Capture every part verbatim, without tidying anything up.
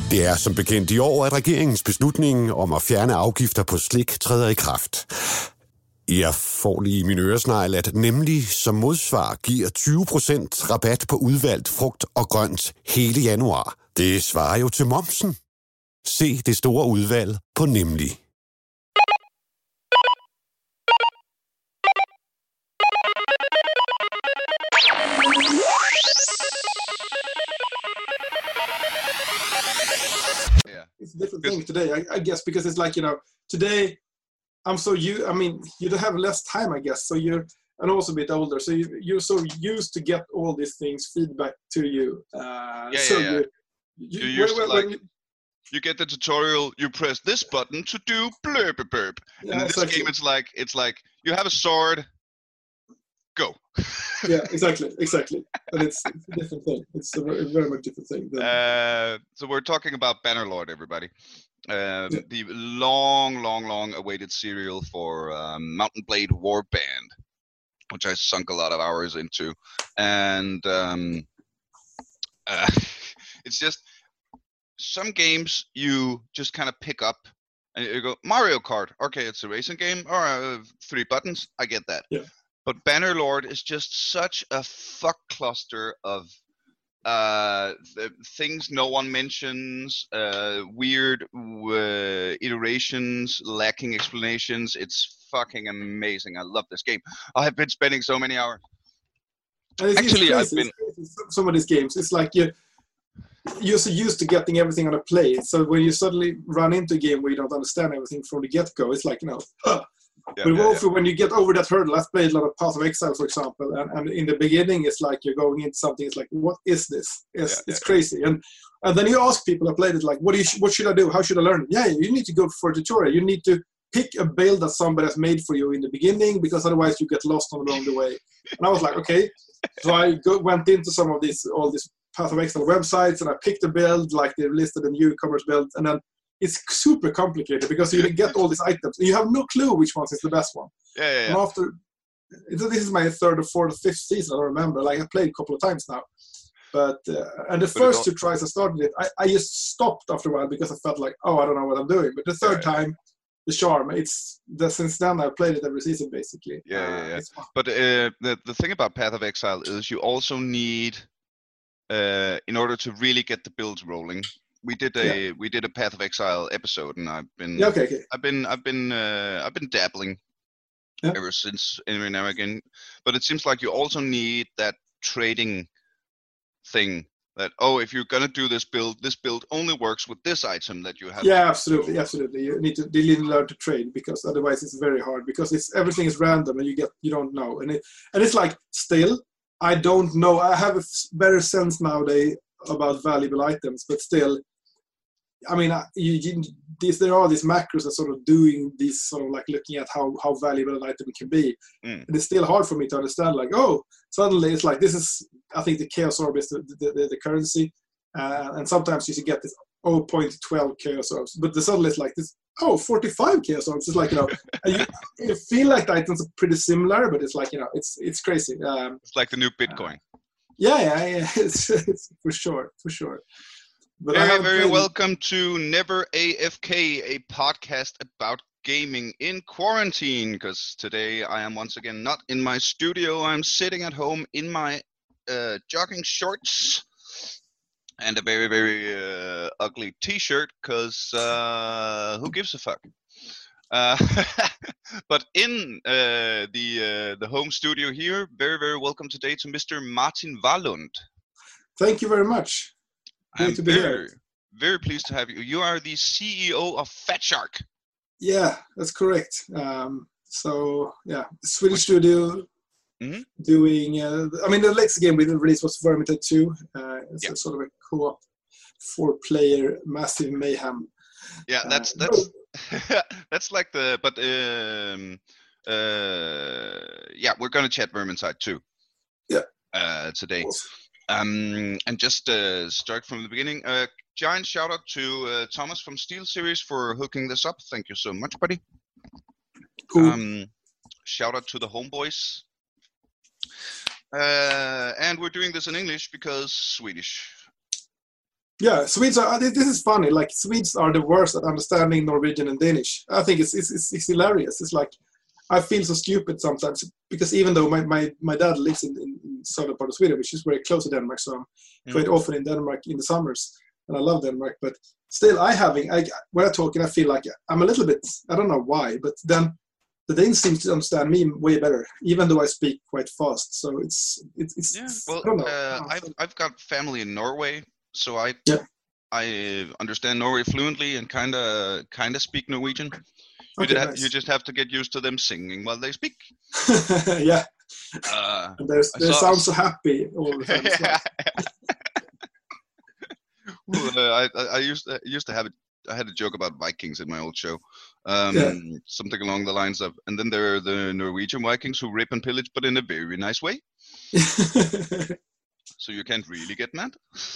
Det er som bekendt i år, at regeringens beslutning om at fjerne afgifter på slik træder i kraft. Jeg får lige i min øresnegl, at nemlig som modsvar giver tyve procent rabat på udvalgt frugt og grønt hele januar. Det svarer jo til momsen. Se det store udvalg på Nemlig. It's a different thing today, I, I guess, because it's like, you know, today I'm so you. I mean, you don't have less time, I guess. So you're, and also a bit older. So you, you're so used to get all these things feedback to you. Uh, yeah, so yeah, yeah. You, you, you, used when, to, like, when you, you get the tutorial. You press this button to do blurb burp. Yeah, and in this exactly. game, it's like it's like you have a sword. Go. Yeah, exactly, exactly. And it's, it's a different thing. It's a very, very much different thing. Than... Uh, so we're talking about Bannerlord, everybody. Uh, yeah. The long, long, long awaited serial for um, Mountain Blade Warband, which I sunk a lot of hours into, and um, uh, it's just some games you just kind of pick up and you go Mario Kart. Okay, it's a racing game. All right, three buttons. I get that. Yeah. But Bannerlord is just such a fuck cluster of uh, the things no one mentions, uh, weird uh, iterations, lacking explanations. It's fucking amazing. I love this game. I have been spending so many hours. And it's, Actually, it's I've been some of these games. It's like you you're so used to getting everything on a plate. So when you suddenly run into a game where you don't understand everything from the get-go, it's like, you know. Huh. Yeah, but yeah, also yeah. when you get over that hurdle, I've played a lot of Path of Exile, for example, and, and in the beginning it's like you're going into something. It's like, what is this? It's Yeah, it's yeah, crazy, and and then you ask people who played it, like, what do you what should I do? How should I learn? Yeah, you need to go for a tutorial. You need to pick a build that somebody has made for you in the beginning, because otherwise you get lost on along the way. And I was like, okay, so I go, went into some of these all these Path of Exile websites, and I picked a build, like they listed a newcomers build, and then it's super complicated because you get all these items. You have no clue which one is the best one. Yeah, yeah, yeah. And after, this is my third or fourth or fifth season, I don't remember. Like, I played a couple of times now. But, uh, and the But first all... two tries I started it, I, I just stopped after a while because I felt like, oh, I don't know what I'm doing. But the third yeah, yeah. time, the charm, it's, the, since then I've played it every season, basically. Yeah, uh, yeah, yeah. But uh, the, the thing about Path of Exile is you also need, uh, in order to really get the builds rolling, we did a yeah. we did a Path of Exile episode, and I've been yeah, okay, okay. I've been I've been uh, I've been dabbling yeah. ever since every now and again. But it seems like you also need that trading thing. That oh, if you're gonna do this build, this build only works with this item that you have. Yeah, absolutely, absolutely. You need to really learn to trade, because otherwise it's very hard, because it's everything is random and you get you don't know, and it and it's like still I don't know. I have a better sense nowadays about valuable items, but still, I mean, you, you, these, there are these macros that sort of doing these sort of like looking at how, how valuable an item can be. Mm. And it's still hard for me to understand, like, oh, suddenly it's like, this is, I think the Chaos Orb is the, the, the, the currency. Uh, and sometimes you should get this zero point one two Chaos Orbs, but the suddenly it's like this, oh, forty-five Chaos Orbs. It's like, you know, you, you feel like the items are pretty similar, but it's like, you know, it's it's crazy. Um, it's like the new Bitcoin. Uh, Yeah, yeah, yeah. It's, it's for sure, for sure. But very, very played... welcome to Never A F K, a podcast about gaming in quarantine. Because today I am once again not in my studio. I'm sitting at home in my uh, jogging shorts and a very, very uh, ugly T-shirt. Because uh, who gives a fuck? Uh, but in uh, the uh, the home studio here, very, very welcome today to Mister Martin Wahlund. Thank you very much. Great I'm to be very, here. Very pleased to have you. You are the C E O of Fat Shark. Yeah, that's correct. Um, so, yeah, Swedish Which... studio mm-hmm. doing, uh, I mean, the latest game we released was Vermintide two. Uh, it's yeah. a sort of a co-op, four-player, massive mayhem. Yeah, that's uh, that's that's like the but um uh yeah, we're gonna chat Vermintide two. Yeah. Uh, today. Um, and just uh, start from the beginning. Uh, giant shout out to uh, Thomas from Steel Series for hooking this up. Thank you so much, buddy. Cool. Um, shout out to the homeboys. Uh, and we're doing this in English because Swedish. Yeah, Swedes are. This is funny. Like Swedes are the worst at understanding Norwegian and Danish. I think it's it's it's, it's hilarious. It's like I feel so stupid sometimes because even though my, my, my dad lives in, in, in southern part of Sweden, which is very close to Denmark, so I'm mm. quite often in Denmark in the summers, and I love Denmark. But still, I having I when I talk, and I feel like I'm a little bit. I don't know why, but then the Danes seem to understand me way better, even though I speak quite fast. So it's it's. it's yeah. Well, I don't know. Uh, I've I've got family in Norway, so I yeah. I understand Norway fluently and kind of kind of speak Norwegian. You, okay, have, nice. you just have to get used to them singing while they speak. yeah. Uh, and they sound so happy all the time. yeah. well, uh, I I used to, used to have it. I had a joke about Vikings in my old show, um, yeah. something along the lines of, and then there are the Norwegian Vikings who rape and pillage, but in a very nice way. So you can't really get mad.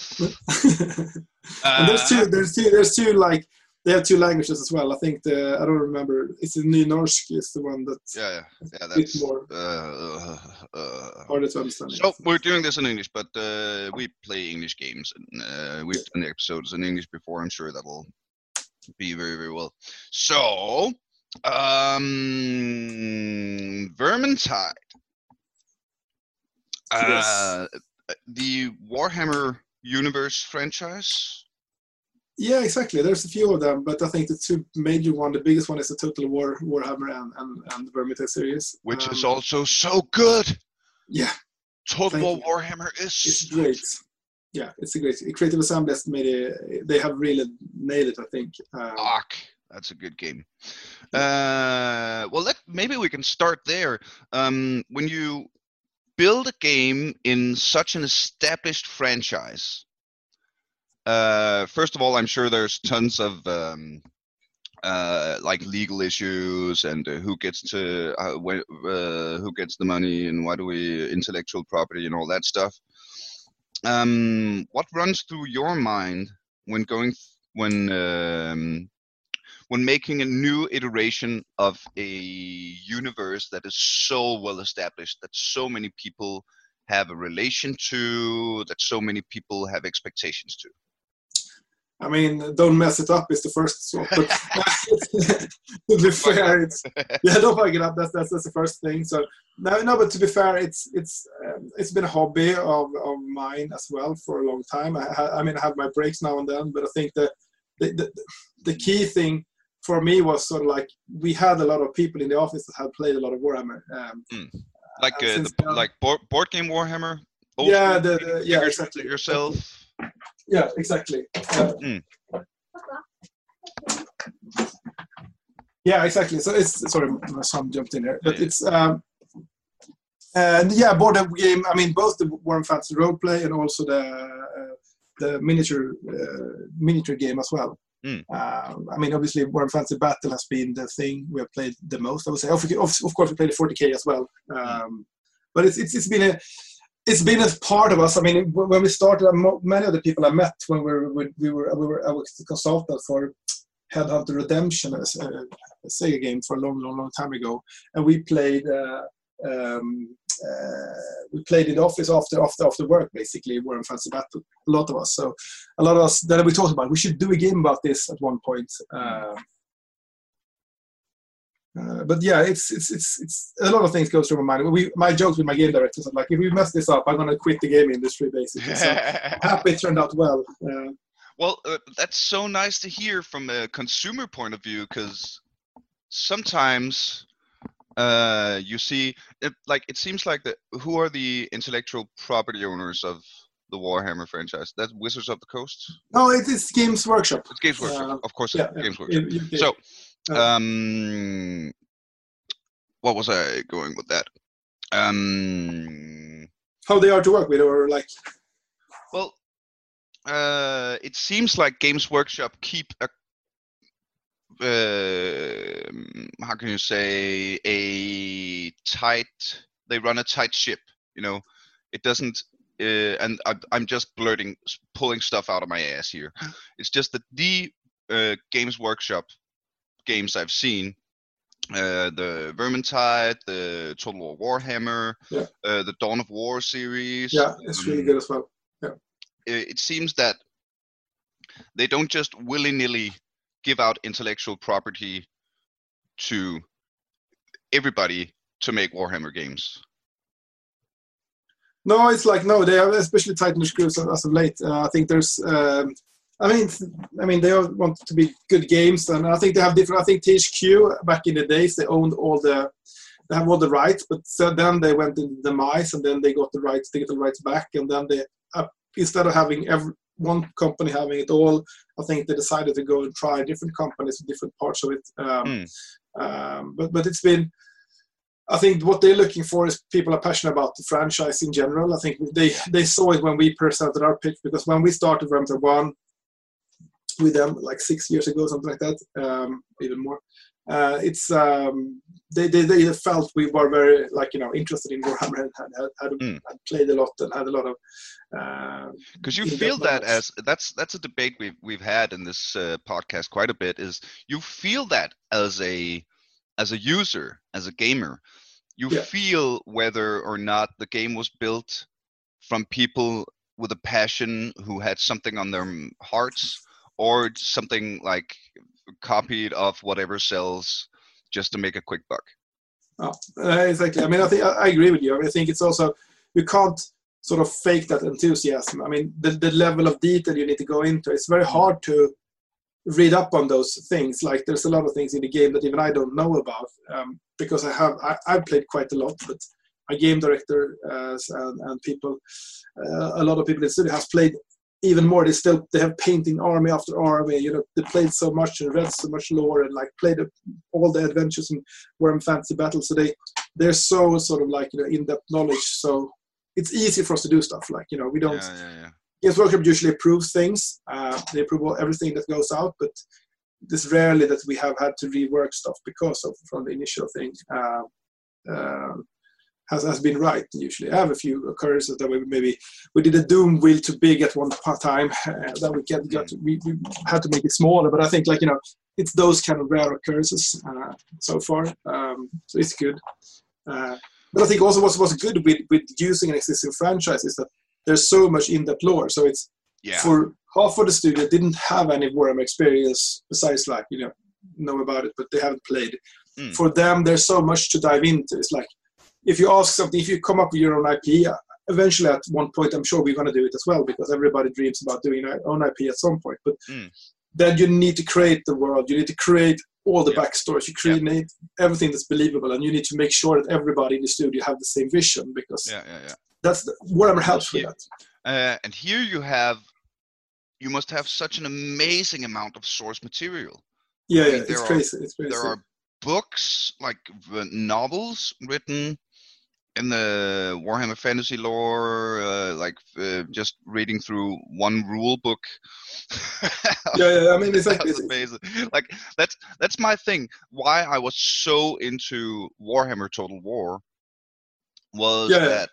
and there's two, there's two, there's two like they have two languages as well. I think the I don't remember. It's the Nynorsk is the one that yeah, yeah, yeah that's more uh, uh, harder to understand. So we're doing this in English, but uh, we play English games, and uh, we've done the episodes in English before. I'm sure that will be very, very well. So, um, Vermintide. Yes. Uh, the Warhammer Universe franchise. Yeah, exactly. There's a few of them, but I think the two major one, the biggest one is the Total War Warhammer and and, and the Vermintide series, which um, is also so good. Yeah, Total War Warhammer is it's great. Yeah, it's a great. Creative Assembly has made it. They have really nailed it, I think. Um, Ark, that's a good game. Uh, well, let maybe we can start there. Um, when you build a game in such an established franchise, uh, first of all, I'm sure there's tons of um, uh, like legal issues and uh, who gets to uh, wh- uh, who gets the money and why do we intellectual property and all that stuff. Um, what runs through your mind when going th- when um, when making a new iteration of a universe that is so well established, that so many people have a relation to, that so many people have expectations to? I mean, don't mess it up is the first thought. But to be fair, it's yeah, don't fuck it up. That's that's that's the first thing. So no, no. But to be fair, it's it's um, it's been a hobby of, of mine as well for a long time. I, I mean, I have my breaks now and then, but I think that the, the the key thing for me was sort of like we had a lot of people in the office that had played a lot of Warhammer. Um, mm. Like uh, the, now, like board, board game Warhammer. Old yeah, the, the yeah, exactly. Yourself. Yeah, exactly. Uh, mm. Yeah, exactly. So it's sorry, my son jumped in there, but yeah. it's um, and yeah, board game. I mean, both the Warhammer Fantasy Roleplay and also the uh, the miniature uh, miniature game as well. Mm. Uh, I mean, obviously, Warhammer Fantasy Battle has been the thing we have played the most. I would say, of, of course, we played the forty K as well. Um, mm. But it's, it's it's been a it's been a part of us. I mean, when we started, many of the people I met when we were we were we were I was the consultant for Headhunter Redemption, a, a Sega game for a long, long, long time ago, and we played. Uh, um, uh, we played in the office after after after work, basically. Warhammer Fantasy Battle. A lot of us. So a lot of us. Then we talked about we should do a game about this at one point. Uh, uh, but yeah, it's it's it's it's a lot of things go through my mind. We my jokes with my game directors are like, if we mess this up, I'm gonna quit the game industry, basically. So happy it turned out well. Uh, Well, uh, that's so nice to hear from a consumer point of view, because sometimes uh, you see, it, like it seems like that. Who are the intellectual property owners of the Warhammer franchise? That's Wizards of the Coast. No, it is Games Workshop. It's Games Workshop, uh, of course. Yeah, Games yeah, Workshop. you, you, so, um, what was I going with that? Um, How they are to work with, or like? Well. Uh, it seems like Games Workshop keep a uh, how can you say a tight they run a tight ship, you know. It doesn't uh, and I, I'm just blurting pulling stuff out of my ass here. It's just that the uh, Games Workshop games I've seen, uh, the Vermintide, the Total War Warhammer, yeah. uh, the Dawn of War series, yeah, it's really um, good as well. Yeah. It seems that they don't just willy-nilly give out intellectual property to everybody to make Warhammer games. No, it's like no, they have especially tightened the screws as of late. Uh, I think there's, um, I mean, I mean they all want to be good games, and I think they have different. I think T H Q back in the days they owned all the, they have all the rights, but so then they went into demise, and then they got the rights, digital rights back, and then they uh, instead of having every one company having it all, I think they decided to go and try different companies with different parts of it. Um, mm. um, but but it's been. I think what they're looking for is people are passionate about the franchise in general. I think they, they saw it when we presented our pitch, because when we started Warhammer one with them like six years ago, something like that, um, even more, uh, it's um, they, they they felt we were very like you know interested in Warhammer and had had, had, mm. had played a lot and had a lot of. Because uh, you feel that as that's that's a debate we've we've had in this uh, podcast quite a bit. Is you feel that as a as a user, as a gamer, you yeah. feel whether or not the game was built from people with a passion who had something on their hearts, or something like copied off whatever sells just to make a quick buck. Oh, uh, exactly. I mean, I think I, I agree with you. I think it's also, you can't sort of fake that enthusiasm. I mean, the, the level of detail you need to go into, it's very hard to read up on those things. Like there's a lot of things in the game that even I don't know about, um, because I have I, I've played quite a lot, but my game director uh, and, and people, uh, a lot of people in the studio have played even more. They still they have painting army after army. You know, they played so much and read so much lore and like played all the adventures in Warhammer Fantasy Battles. So they they're so sort of like you know in-depth knowledge. So it's easy for us to do stuff like you know we don't. Yeah, yeah, yeah. Games Workshop usually approves things. Uh, they approve everything that goes out, but it's rarely that we have had to rework stuff because of from the initial thing uh, uh, has has been right. Usually, I have a few occurrences that we maybe we did a Doom wheel too big at one time uh, that we get got to, we, we had to make it smaller. But I think like you know it's those kind of rare occurrences uh, so far. Um, so it's good. Uh, but I think also what's what's good with with using an existing franchise is that there's so much in-depth lore, so it's yeah. for half of the studio didn't have any Warhammer experience besides like you know know about it, but they haven't played. Mm. For them, there's so much to dive into. It's like if you ask something, if you come up with your own I P, eventually at one point, I'm sure we're going to do it as well because everybody dreams about doing their own I P at some point. But mm. then you need to create the world. You need to create all the yeah. backstories. You create yeah. everything that's believable, and you need to make sure that everybody in the studio have the same vision because. Yeah, yeah, yeah. That's the, Warhammer helps with that. Uh, and here you have, you must have such an amazing amount of source material. Yeah, I mean, yeah it's, are, crazy. it's crazy. There are books, like novels written in the Warhammer Fantasy lore, uh, like uh, just reading through one rule book. yeah, yeah, I mean, it's like, that's amazing. Like that's that's my thing. Why I was so into Warhammer Total War was yeah, that.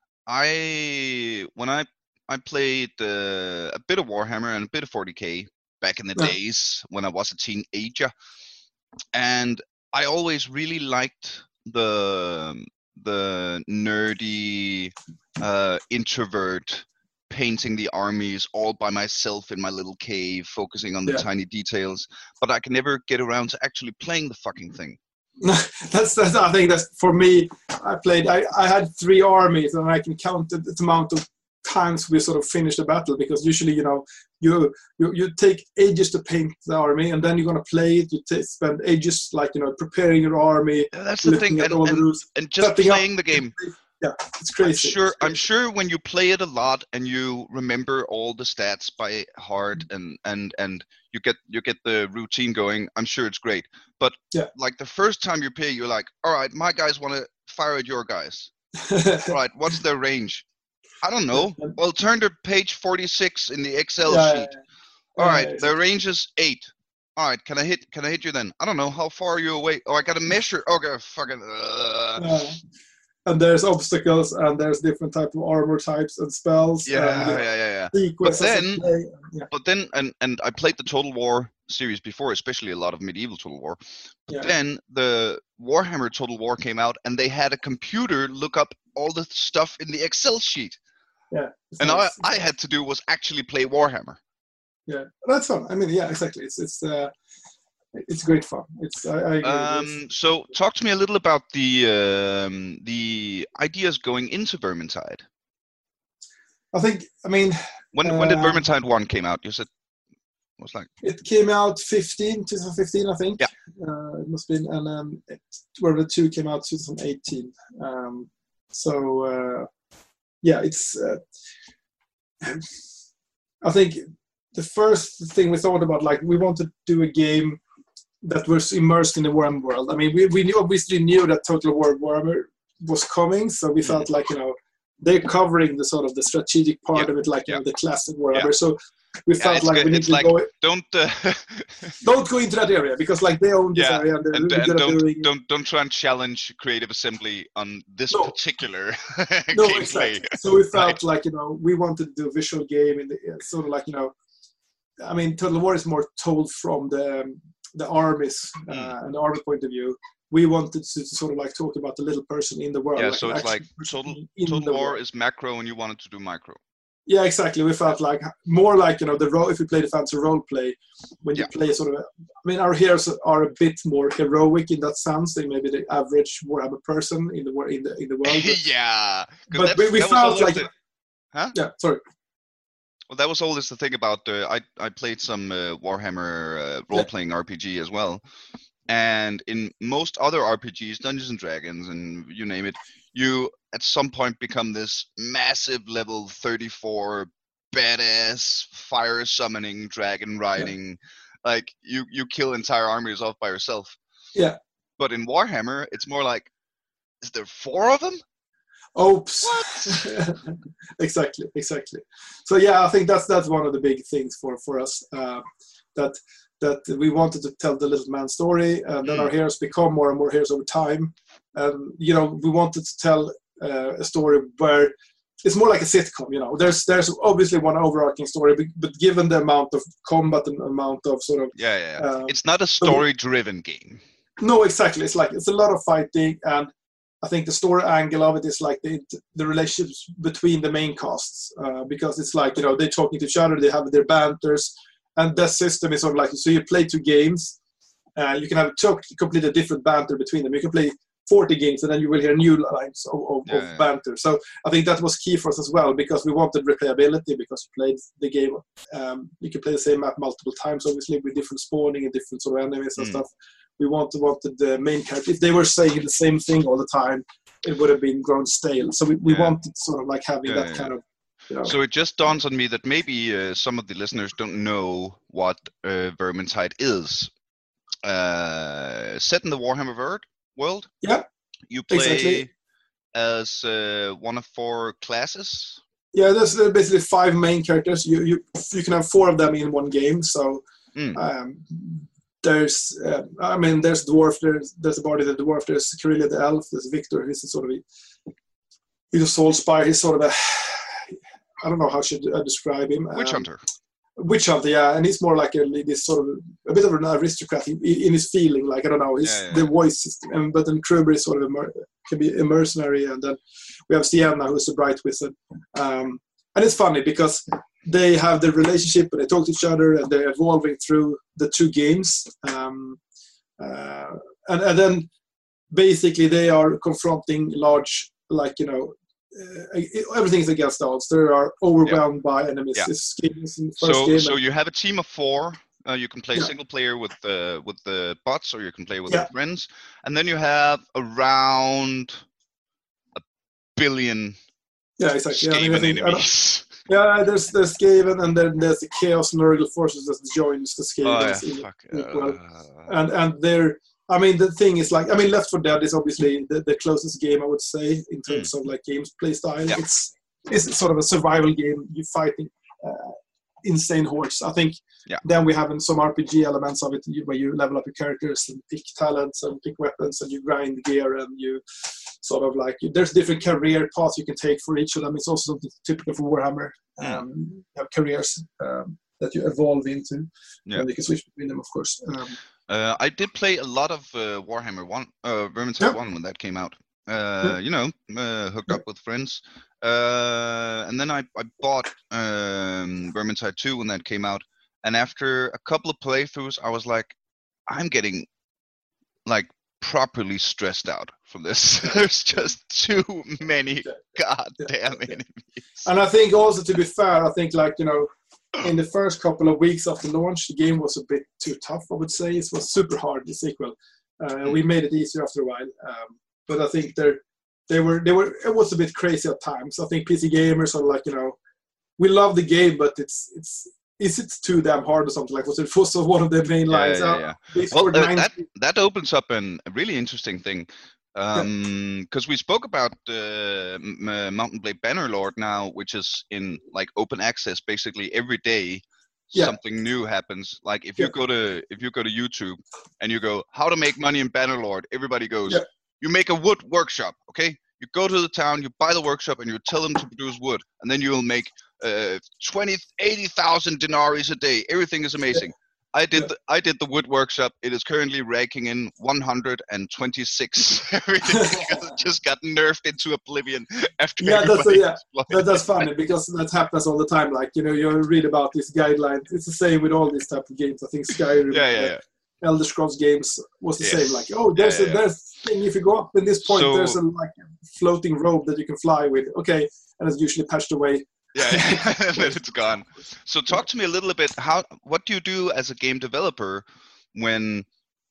I when I I played uh, a bit of Warhammer and a bit of forty K back in the yeah. days when I was a teenager, and I always really liked the the nerdy uh, introvert painting the armies all by myself in my little cave, focusing on the yeah. tiny details. But I can never get around to actually playing the fucking thing. that's, that's I think that's for me. I played. I, I had three armies, and I can count the, the amount of times we sort of finished the battle because usually, you know, you you, you take ages to paint the army, and then you're gonna play it. You t- spend ages, like you know, preparing your army. Yeah, that's the thing, and, and, and just playing the game. Yeah, it's crazy. I'm sure. It's crazy. I'm sure when you play it a lot and you remember all the stats by heart, and and and you get you get the routine going. I'm sure it's great. But yeah. like the first time you play, you're like, all right, my guys want to fire at your guys. All right, what's their range? I don't know. Well, turn to page forty-six in the Excel yeah, sheet. Yeah, all yeah, right, yeah. their range is eight. All right, can I hit? Can I hit you then? I don't know. How far are you away? Oh, I got to measure. Okay, fucking. Uh. Yeah. And there's obstacles, and there's different type of armor types and spells. Yeah, and, yeah, yeah, yeah. But then, yeah. but then, and and I played the Total War series before, especially a lot of medieval Total War. But yeah. then the Warhammer Total War came out, and they had a computer look up all the stuff in the Excel sheet. Yeah. And nice. all I had to do was actually play Warhammer. yeah, that's fun. I mean, yeah, exactly. It's it's uh, it's great fun. It's I, I agree. Um, It's, so talk to me a little about the um, the ideas going into Vermintide. I think. I mean, when when did uh, Vermintide one came out? You said it was like it came out fifteen, twenty fifteen, I think. Yeah. Uh, it must have been, and um, it, World two came out twenty eighteen. Um, so uh, yeah, it's. Uh, I think the first thing we thought about, like, we wanted to do a game that was immersed in the Warhammer world. I mean, we, we knew, obviously knew that Total War Warhammer was coming, so we felt like, you know, they're covering the sort of the strategic part yeah. of it, like, yeah. you know, the classic Warhammer. Yeah. So we yeah, felt like good. we need it's to like, go. Don't uh... don't go into that area, because like they own this yeah. area and they're and, really and good don't at doing. don't don't try and challenge Creative Assembly on this No. particular No, gameplay. exactly. So we felt Right. like, you know, we wanted to do a visual game in the sort of like, you know, I mean, Total War is more told from the um, the armies uh, Mm. and the army point of view. We wanted to, to sort of like talk about the little person in the world. Yeah, like so an it's like actual person Total in Total the War world. is macro, and you wanted to do micro. Yeah, exactly. We felt like more like, you know, the role. If you play the fantasy role play, when you Yeah. play sort of, a, I mean, our heroes are a bit more heroic in that sense than maybe the average Warhammer person in the wor- in the in the world. But, yeah, 'cause but we, that's- we that was felt always like, the- Huh? yeah, sorry. Well, that was always the thing about uh, I I played some uh, Warhammer uh, role playing R P G as well, and in most other R P Gs, Dungeons and Dragons, and you name it, you at some point become this massive level thirty-four badass fire summoning, dragon riding, like you you kill entire armies off by yourself. Yeah. But in Warhammer, it's more like, is there four of them? Oops. What? exactly, exactly. So yeah, I think that's that's one of the big things for for us, uh, that that we wanted to tell the little man story, and then Mm. our heroes become more and more heroes over time. And you know, we wanted to tell uh, a story where it's more like a sitcom. You know, there's there's obviously one overarching story, but, but given the amount of combat and amount of sort of Yeah, yeah. yeah. uh, it's not a story-driven game. no, exactly. It's like it's a lot of fighting, and I think the story angle of it is like the the relationships between the main casts, uh, because it's like, you know, they're talking to each other, they have their banters, and that system is sort of like, so you play two games, uh, you can have a completely different banter between them. You can play forty games, and then you will hear new lines of, of, Yeah, of yeah. banter. So I think that was key for us as well, because we wanted replayability, because you played the game, um, you can play the same map multiple times, obviously, with different spawning and different sort of enemies and Mm. stuff. We wanted, wanted the main character, if they were saying the same thing all the time, it would have been grown stale. So we, we Yeah. wanted sort of like having Yeah, that yeah, kind of, you know. So it just dawns on me that maybe uh, some of the listeners don't know what uh, Vermintide is. Uh, set in the Warhammer word, world, Yeah, you play exactly. as uh, one of four classes. Yeah, there's uh, basically five main characters. You you you can have four of them in one game. So Mm. um, there's, uh, I mean, there's dwarf. There's there's a body the dwarf. There's Kyrilia the elf. There's Victor. He's a sort of a, he's a soul spy. He's sort of a, I don't know how should I describe him. Witch Um, hunter. Witch hunter, yeah, and he's more like a this sort of a bit of an aristocrat in, in his feeling. Like, I don't know, his Yeah, yeah, the yeah. voice system. And, but then Kruber is sort of a mer- can be a mercenary, and then we have Sienna, who's a bright wizard. Um, and it's funny because they have the relationship, and they talk to each other, and they're evolving through the two games. Um, uh, and, and then basically they are confronting large, like, you know, uh, everything is against odds. They are overwhelmed by enemies. Yeah. It's games in the first So game. so and- you have a team of four. Uh, you can play Yeah. single player with the with the bots, or you can play with Yeah. your friends, and then you have around a billion yeah, exactly. Yeah, I mean, I Skaven think- I don't- enemies. yeah, there's the Skaven, and then there's the Chaos Nurgle forces that joins the Oh yeah, Skavens. in- fuck. equal. uh, and and they're, I mean, the thing is, like, I mean, Left four Dead is obviously the, the closest game, I would say, in terms of like games play style. Yeah. It's it's sort of a survival game. You fighting uh, insane hordes. I think. Yeah. Then we have some R P G elements of it, you- where you level up your characters and pick talents and pick weapons, and you grind gear, and you sort of like, there's different career paths you can take for each of them. It's also something typical for Warhammer. Yeah. Um, you have careers um, that you evolve into, Yeah. and you can switch between them, of course. Um, Uh, I did play a lot of uh, Warhammer One, uh, Vermintide Yeah. One when that came out. Uh, Yeah. You know, uh, hooked Yeah. up with friends, uh, and then I, I bought um, Vermintide Two when that came out. And after a couple of playthroughs, I was like, I'm getting like properly stressed out from this. There's just too many goddamn enemies. And I think also, to be fair, I think like, you know, in the first couple of weeks after launch, the game was a bit too tough, I would say. It was super hard, the sequel. Uh, mm. We made it easier after a while. Um, but I think they're, they were, they were, it was a bit crazy at times. I think P C gamers are like, you know, we love the game, but it's, it's, is it too damn hard or something like was it was one of the main lines? Yeah, yeah, yeah. Well, uh, that, that opens up an, a really interesting thing. Um, because yeah. we spoke about uh, M- Mount and Blade Bannerlord now, which is in like open access basically every day. Yeah. Something new happens. Like if yeah. you go to if you go to YouTube and you go how to make money in Bannerlord, everybody goes, yeah. you make a wood workshop, okay? You go to the town, you buy the workshop, and you tell them to produce wood, and then you will make uh, twenty, eighty thousand denarii a day. Everything is amazing. Yeah. I did yeah. the, I did the wood workshop. It is currently raking in one hundred twenty-six. Everything just got nerfed into oblivion after yeah, that's a, yeah. That, that's funny because that happens all the time. Like, you know, you read about these guidelines. It's the same with all these type of games. I think Skyrim, yeah, yeah, yeah. Elder Scrolls games was the yes. same. Like, oh, there's yeah, a yeah. there's a thing. If you go up in this point, so, there's a like floating rope that you can fly with. Okay, and it's usually patched away. Yeah, yeah. And then it's gone. So talk to me a little bit. How what do you do as a game developer when,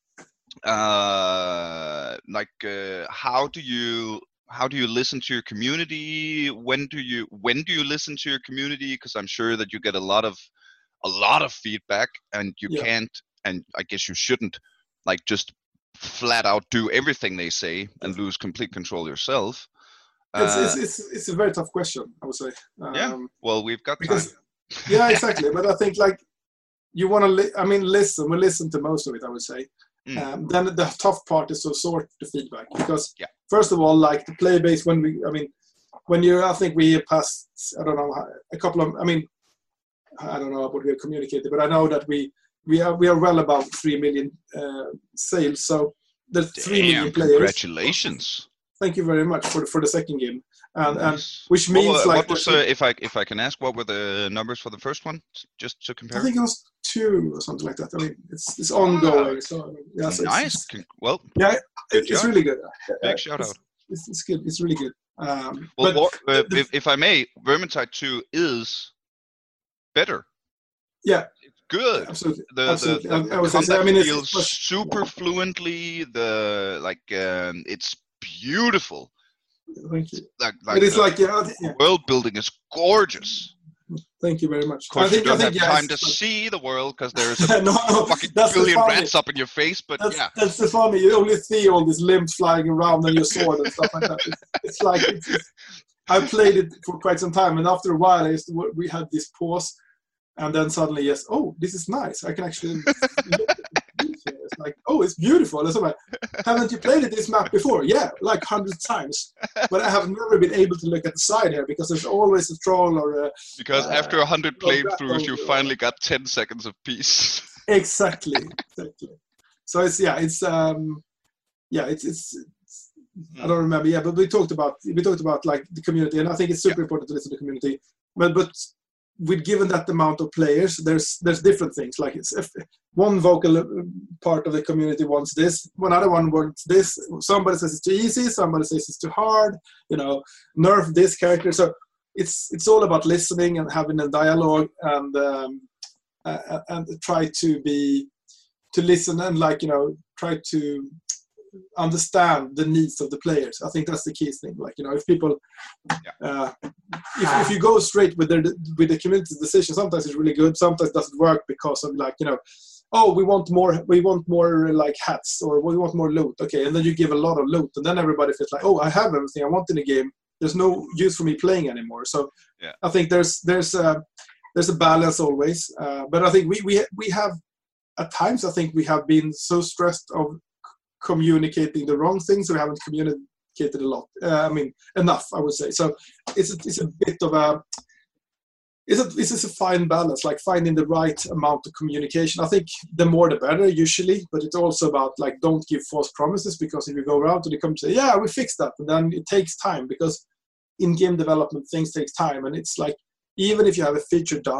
uh, like, uh, how do you how do you listen to your community? When do you when do you listen to your community? Because I'm sure that you get a lot of a lot of feedback, and you yeah. can't, and I guess you shouldn't, like just flat out do everything they say and lose complete control yourself. It's, uh, it's it's it's a very tough question, I would say. Um, yeah. Well, we've got because, time. Yeah, exactly. But I think like you want to. Li- I mean, listen. We listen to most of it, I would say. Mm. Um, then the tough part is to sort the feedback because yeah. first of all, like the player base. When we, I mean, when you, I think we passed. I don't know a couple of. I mean, I don't know what we have communicated, but I know that we we are we are well above three million uh, sales. So the three million players. Congratulations. Thank you very much for the, for the second game, and, nice. and which means what, like what was uh, if I if I can ask, what were the numbers for the first one, just to compare? I think it was two or something like that. I mean, it's it's ongoing. Ah, so yeah, so nice. It's, it's, well, yeah, it, it's really good. Big uh, shout it's, out. It's, it's good. It's really good. Um, well, but war, uh, the, if, if I may, Vermintide two is better. Yeah. It's good. Absolutely. The Absolutely. the, the, I, I combat say, I mean, feels it's, it's, super fluently. The like um, it's beautiful. Thank you. Like, like it is the, like yeah, yeah. world building is gorgeous. Thank you very much. Of course, I think, you don't I think, have yeah, time to like, see the world because there's a no, no, fucking that's billion rats up in your face. But that's, yeah, that's the funny. You only see all these limbs flying around and your sword and stuff like that. It's, it's like it's, it's, I played it for quite some time, and after a while, I used to, we had this pause, and then suddenly, yes, oh, this is nice. I can actually look at it. It's like, oh, it's beautiful. And so like, haven't you played it this map before? Yeah, like hundreds times. But I have never been able to look at the side here because there's always a troll or a... Because uh, after a hundred playthroughs, you finally got ten seconds of peace. Exactly, exactly. So it's, yeah, it's, um, yeah, it's, it's, it's I don't remember, yeah, but we talked about, we talked about like the community, and I think it's super yeah. important to listen to the community. But, but, with given that amount of players, there's there's different things. Like it's if one vocal part of the community wants this, one other one wants this. Somebody says it's too easy, somebody says it's too hard. You know, nerf this character. So it's it's all about listening and having a dialogue and um, uh, and try to be to listen and like you know try to understand the needs of the players. I think that's the key thing. Like you know, if people, uh, if if you go straight with the with the community's decision, sometimes it's really good. Sometimes it doesn't work because of like you know, oh we want more, we want more like hats or we want more loot. Okay, and then you give a lot of loot, and then everybody feels like, oh, I have everything I want in the game. There's no use for me playing anymore. So yeah. I think there's there's a there's a balance always. Uh, but I think we we we have at times I think we have been so stressed of communicating the wrong things, we haven't communicated a lot. Uh, I mean, enough, I would say. So it's a, it's a bit of a it's a this is a fine balance, like finding the right amount of communication. I think the more the better, usually. But it's also about like don't give false promises because if you go around to the company and say, yeah, we fixed that, and then it takes time because in game development things takes time, and it's like even if you have a feature done,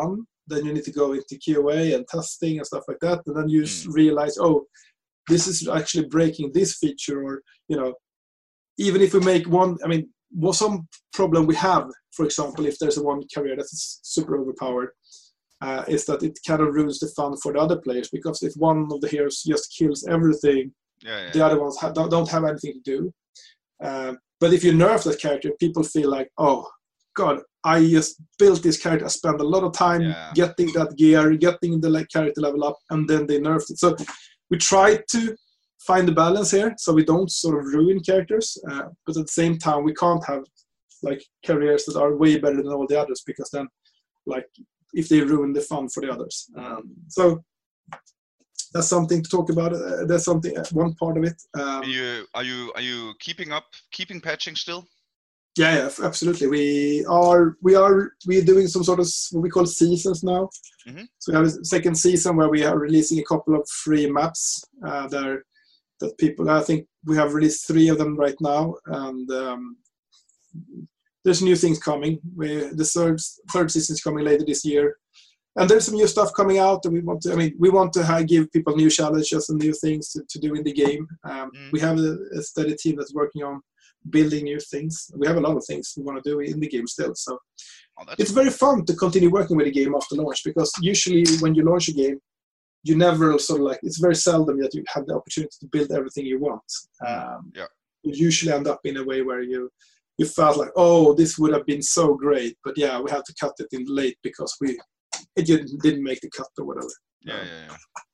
then you need to go into Q A and testing and stuff like that, and then you Mm. realize, oh, this is actually breaking this feature, or you know, even if we make one, I mean, what some problem we have, for example, if there's a one carrier that is super overpowered, uh, is that it kind of ruins the fun for the other players, because if one of the heroes just kills everything, Yeah, yeah. the other ones ha- don't, don't have anything to do. Uh, but if you nerf that character, people feel like, oh, God, I just built this character, I spent a lot of time Yeah. getting that gear, getting the like, character level up, and then they nerfed it. So we try to find the balance here, so we don't sort of ruin characters, uh, but at the same time, we can't have like carriers that are way better than all the others, because then, like, if they ruin the fun for the others. Um, so that's something to talk about. Uh, that's something, uh, one part of it. Um, Are you are you are you keeping up, keeping patching still? Yeah, yeah, absolutely. We are we are we are doing some sort of what we call seasons now. Mm-hmm. So we have a second season where we are releasing a couple of free maps uh, there that people. I think we have released three of them right now, and um, there's new things coming. We, the third third season is coming later this year, and there's some new stuff coming out. And we want to. I mean, we want to uh, give people new challenges and new things to, to do in the game. Um, Mm. We have a, a steady team that's working on building new things. We have a lot of things we want to do in the game still. So Oh, that's it's very fun to continue working with a game after launch, because usually when you launch a game, you never sort of like, it's very seldom that you have the opportunity to build everything you want. Um, Yeah. You usually end up in a way where you you felt like, oh, this would have been so great, but yeah, we had to cut it in late because we it didn't, didn't make the cut or whatever. Yeah, Um, yeah, yeah.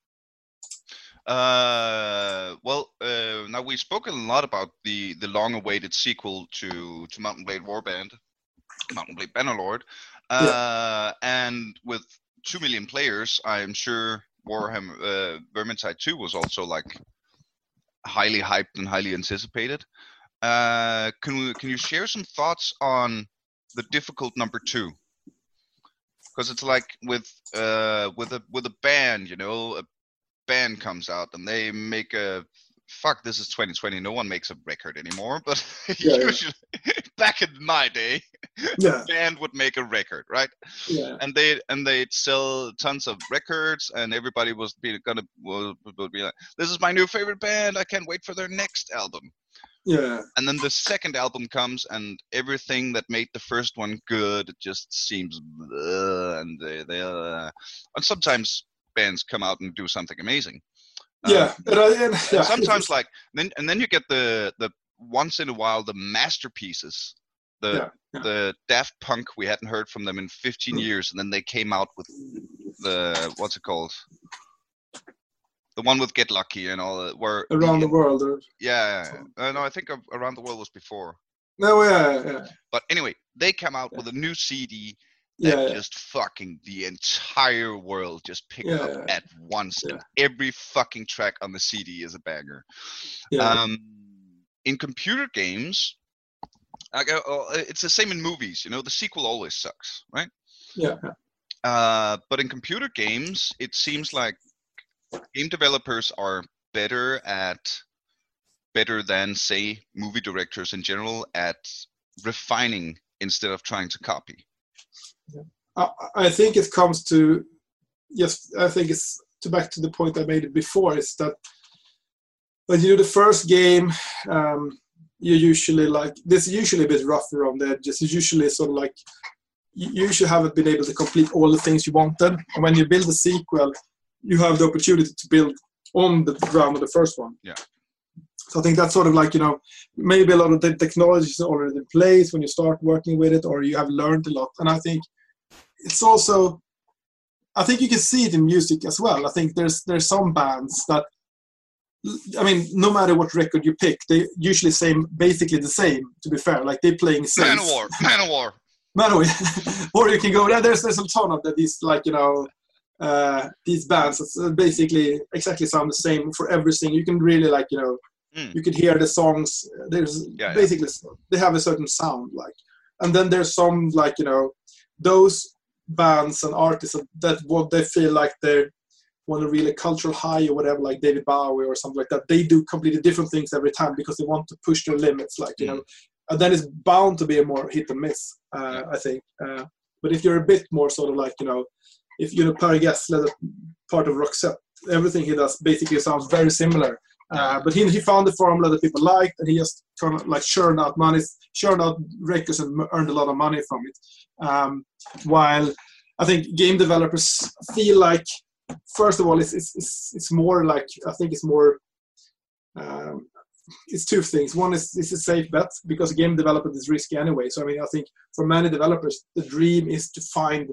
Uh, well, uh, now we've spoken a lot about the the long-awaited sequel to to Mountain Blade Warband, Mountain Blade Bannerlord, uh, and with two million players, I'm sure Warhammer uh, Vermintide two was also like highly hyped and highly anticipated. Uh, can we can you share some thoughts on the difficult number two? Because it's like with uh with a with a band, you know, a band comes out and they make a fuck. This is twenty twenty. No one makes a record anymore, but Yeah, yeah. usually back in my day, Yeah, band would make a record, right? yeah, And they and they'd sell tons of records, and everybody was be gonna will would be like, "This is my new favorite band. I can't wait for their next album." yeah, And then the second album comes, and everything that made the first one good, it just seems, bleh, and they, they uh, and sometimes bands come out and do something amazing. yeah. Uh, And, I, and, and yeah, sometimes it's- like then and then you get the the once in a while the masterpieces, the Yeah, yeah. the Daft Punk. We hadn't heard from them in fifteen years, and then they came out with the what's it called, the one with Get Lucky and all that. Where around the world. Or, yeah, uh, no, I think of Around the World was before. no, yeah, yeah, But anyway, they come out with a new C D yeah, that yeah. just fucking the entire world just picked Yeah, up yeah. at once. Yeah. And every fucking track on the C D is a banger. yeah. Um, in computer games, I go, oh, it's the same in movies. You know, the sequel always sucks, right? yeah, yeah. Uh, but in computer games, it seems like game developers are better at better than, say, movie directors in general at refining instead of trying to copy. I, I think it comes to, yes, I think it's to back to the point I made before, is that when you do the first game, um, you usually like, this is usually a bit rough around the edges. It's usually sort of like, you usually haven't been able to complete all the things you wanted. And when you build a sequel, you have the opportunity to build on the ground of the first one. Yeah. So I think that's sort of like, you know, maybe a lot of the technology is already in place when you start working with it, or you have learned a lot. And I think it's also, I think you can see it in music as well. I think there's there's some bands that, I mean, no matter what record you pick, they usually same, basically the same, to be fair. Like they're playing safe. Manowar, Manowar. Manowar. Or you can go there. There's there's a ton of that. These like you know, uh, these bands that basically exactly sound the same for everything. You can really like you know, Mm. you can hear the songs. There's Yeah, yeah. basically they have a certain sound like, and then there's some like you know, those bands and artists that what they feel like they're want a really cultural high or whatever, like David Bowie or something like that. They do completely different things every time because they want to push their limits, like you Mm. know. And then it's bound to be a more hit and miss, uh, I think. Uh, but if you're a bit more sort of like, you know, if you know Per Gessle, the part of Roxette, everything he does basically sounds very similar. Uh, but he he found the formula that people liked, and he just kind of like churned out money, churned out records, and earned a lot of money from it. Um, while I think game developers feel like, first of all, it's it's it's, it's more like I think it's more. Um, it's two things. One is it's a safe bet because game development is risky anyway. So I mean, I think for many developers, the dream is to find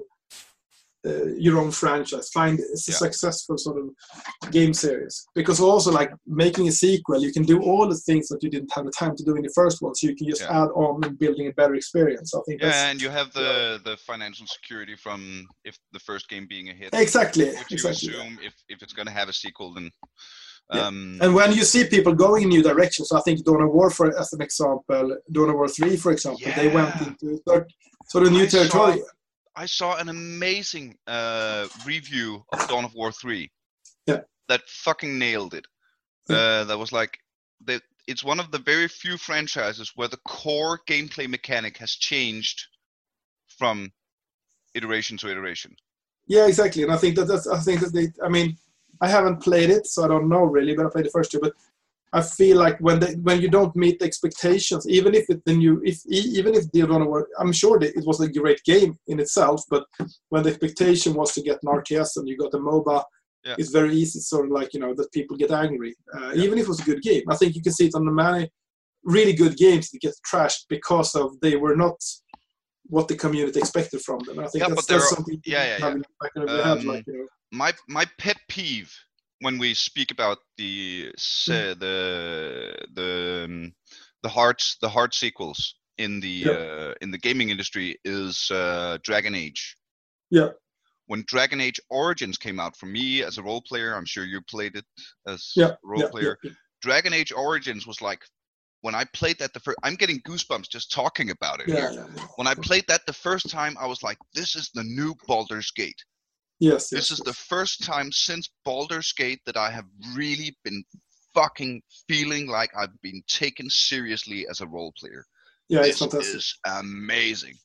uh, your own franchise, find a yeah. successful sort of game series. Because also, like making a sequel, you can do all the things that you didn't have the time to do in the first one. So you can just yeah. add on and building a better experience. I think. Yeah, that's, and you have the yeah. the financial security from if the first game being a hit. Exactly. Which you exactly. assume if if it's going to have a sequel, then. Yeah. Um, and when you see people going in new directions, I think Dawn of War, for as an example, Dawn of War three, for example, yeah. they went into sort of new I territory. Saw, I saw an amazing uh, review of Dawn of War three. Yeah. That fucking nailed it. Yeah. Uh, that was like, that. It's one of the very few franchises where the core gameplay mechanic has changed from iteration to iteration. Yeah, exactly. And I think that that's, I think that they, I mean, I haven't played it, so I don't know really, but I played the first two. But I feel like when they, when you don't meet the expectations, even if it the new, if even if Dawn of War, I'm sure that it was a great game in itself. But when the expectation was to get an R T S and you got a MOBA, yeah. it's very easy, sort of like you know that people get angry, uh, yeah. even if it was a good game. I think you can see it on the many really good games that get trashed because of they were not what the community expected from them. And I think yeah, that's, but that's something yeah, yeah, yeah. back in the head, like you know. My my pet peeve when we speak about the uh, the the um, the hard the hard sequels in the yeah. uh, in the gaming industry is uh, Dragon Age. Yeah. When Dragon Age Origins came out, for me as a role player, I'm sure you played it as yeah. a role yeah. player. Yeah. Dragon Age Origins was like when I played that the first. I'm getting goosebumps just talking about it. Yeah, here. yeah, yeah. When I played that the first time, I was like, "This is the new Baldur's Gate." Yes, this yes, is yes. the first time since Baldur's Gate that I have really been fucking feeling like I've been taken seriously as a role player. Yeah, this it's fantastic. is amazing.